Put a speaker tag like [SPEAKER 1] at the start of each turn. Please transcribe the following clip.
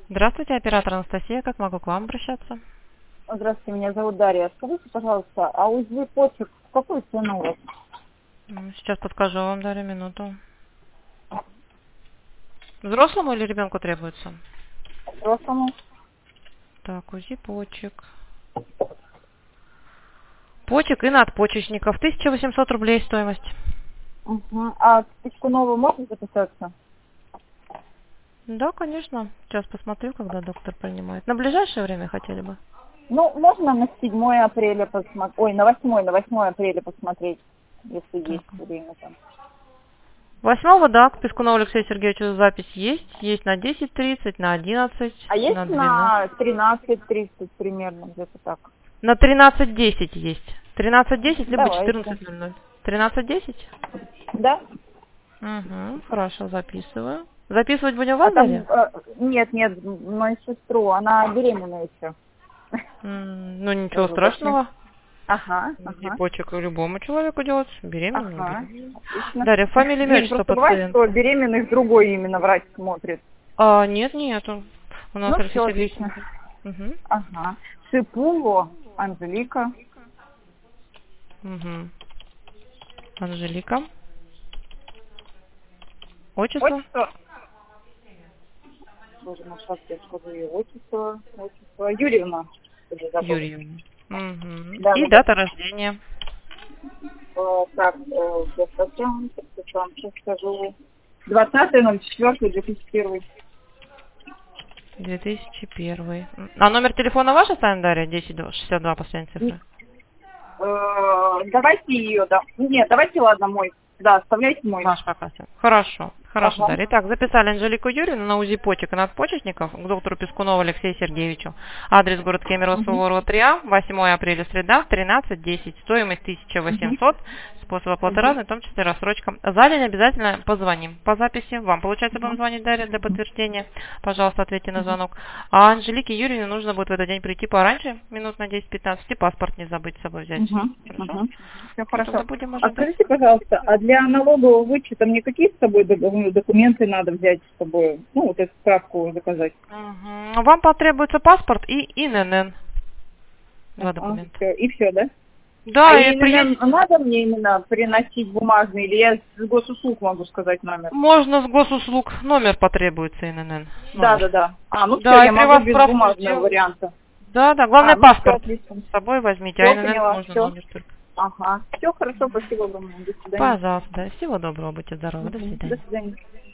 [SPEAKER 1] Здравствуйте, оператор Анастасия. Как могу к вам обращаться?
[SPEAKER 2] Здравствуйте, меня зовут Дарья. Скажите, пожалуйста, а УЗИ почек в какую цену у вас?
[SPEAKER 1] Сейчас подскажу вам, Дарья, минуту. Взрослому или ребенку требуется?
[SPEAKER 2] Взрослому?
[SPEAKER 1] Так, УЗИ почек. Почек и надпочечников. 1800 рублей стоимость.
[SPEAKER 2] Угу. А в Пискунову можно записаться?
[SPEAKER 1] Да, конечно. Сейчас посмотрю, когда доктор принимает. На ближайшее время хотели бы?
[SPEAKER 2] Ну, можно на 7 апреля посмотреть. Ой, на 8 апреля посмотреть, если
[SPEAKER 1] Так.
[SPEAKER 2] есть время там.
[SPEAKER 1] 8-го, да, к Пискунову Алексею Сергеевичу запись есть. Есть на 10:30, на 11,
[SPEAKER 2] А есть
[SPEAKER 1] на 12.
[SPEAKER 2] на 13:30 примерно, где-то так?
[SPEAKER 1] На 13:10 есть. 13:10 либо
[SPEAKER 2] Давайте.
[SPEAKER 1] 14:00. 13:10?
[SPEAKER 2] Да?
[SPEAKER 1] Угу, хорошо, записываю. Записывать будем
[SPEAKER 2] А
[SPEAKER 1] вас,
[SPEAKER 2] там,
[SPEAKER 1] Дарья?
[SPEAKER 2] нет, мою сестру, она беременная еще.
[SPEAKER 1] Ну, ничего
[SPEAKER 2] Тоже уточню.
[SPEAKER 1] страшного.
[SPEAKER 2] Ага,
[SPEAKER 1] И
[SPEAKER 2] ага.
[SPEAKER 1] почек любому человеку делать. Беременным, не
[SPEAKER 2] Ага,
[SPEAKER 1] беременным.
[SPEAKER 2] отлично.
[SPEAKER 1] Дарья, фамилия, имя,
[SPEAKER 2] Нет,
[SPEAKER 1] отчество
[SPEAKER 2] просто бывает, что
[SPEAKER 1] пациента.
[SPEAKER 2] беременных другой именно врач смотрит.
[SPEAKER 1] Нет, нету. У нас
[SPEAKER 2] Ну,
[SPEAKER 1] Алексей
[SPEAKER 2] все
[SPEAKER 1] Сергеевич.
[SPEAKER 2] отлично.
[SPEAKER 1] Угу.
[SPEAKER 2] Ага. Шипуло, Анжелика.
[SPEAKER 1] Угу. Анжелика. Отчество?
[SPEAKER 2] Отчество. Боже мой, сейчас я скажу ее отчество. Юрьевна. Или забыла.
[SPEAKER 1] Юрьевна. Угу.
[SPEAKER 2] Да,
[SPEAKER 1] И
[SPEAKER 2] да, да.
[SPEAKER 1] дата рождения.
[SPEAKER 2] Так, сейчас скажу. 20.04.2001.
[SPEAKER 1] 2001. А номер телефона ваш оставим, Дарья? 1062, последняя цифра.
[SPEAKER 2] Давайте ее, да. Нет, давайте, ладно, мой. Да, оставляйте мой.
[SPEAKER 1] Ваш пока. Хорошо. Хорошо,
[SPEAKER 2] Ага.
[SPEAKER 1] Дарья. Итак, записали Анжелику Юрьевну на УЗИ почек и надпочечников к доктору Пискунову Алексею Сергеевичу. Адрес город Кемерово,
[SPEAKER 2] Угу.
[SPEAKER 1] Суворова 3А, 8 апреля, среда, 13:10. Стоимость 1800. Способ оплаты
[SPEAKER 2] Угу.
[SPEAKER 1] разный, в том числе рассрочка. За день обязательно позвоним по записи. Вам, получается, будем
[SPEAKER 2] Угу.
[SPEAKER 1] звонить, Дарья, для подтверждения. Пожалуйста, ответьте на
[SPEAKER 2] Угу.
[SPEAKER 1] звонок. А Анжелике Юрьевне нужно будет в этот день прийти пораньше, минут на 10-15, и паспорт не забыть с собой взять.
[SPEAKER 2] Угу.
[SPEAKER 1] Хорошо?
[SPEAKER 2] Угу. Все
[SPEAKER 1] Тогда
[SPEAKER 2] хорошо.
[SPEAKER 1] будем
[SPEAKER 2] А
[SPEAKER 1] ожидать.
[SPEAKER 2] скажите, пожалуйста, а для налогового вычета мне какие с собой документы надо взять с собой? Ну, вот эту справку заказать.
[SPEAKER 1] Мгм. Вам потребуется паспорт и ИНН. Два документа.
[SPEAKER 2] Всё. И все, да? А
[SPEAKER 1] Да, и
[SPEAKER 2] именно
[SPEAKER 1] приедете.
[SPEAKER 2] надо мне именно приносить бумажный, или я с госуслуг могу сказать номер?
[SPEAKER 1] Можно с госуслуг. Номер потребуется ИНН.
[SPEAKER 2] Да,
[SPEAKER 1] Номер.
[SPEAKER 2] да, да. Ну все,
[SPEAKER 1] Да, и
[SPEAKER 2] я
[SPEAKER 1] при
[SPEAKER 2] могу
[SPEAKER 1] вас
[SPEAKER 2] без
[SPEAKER 1] справку
[SPEAKER 2] бумажного
[SPEAKER 1] сделают.
[SPEAKER 2] варианта.
[SPEAKER 1] Да, да. Главное
[SPEAKER 2] Ну все,
[SPEAKER 1] паспорт
[SPEAKER 2] отлично.
[SPEAKER 1] с собой возьмите. А
[SPEAKER 2] Все,
[SPEAKER 1] ИНН
[SPEAKER 2] поняла,
[SPEAKER 1] можно
[SPEAKER 2] все.
[SPEAKER 1] номер только.
[SPEAKER 2] Ага. Все хорошо, спасибо огромное. До свидания.
[SPEAKER 1] Пожалуйста. Да. Всего доброго. Будьте здоровы. До
[SPEAKER 2] До
[SPEAKER 1] свидания.
[SPEAKER 2] свидания.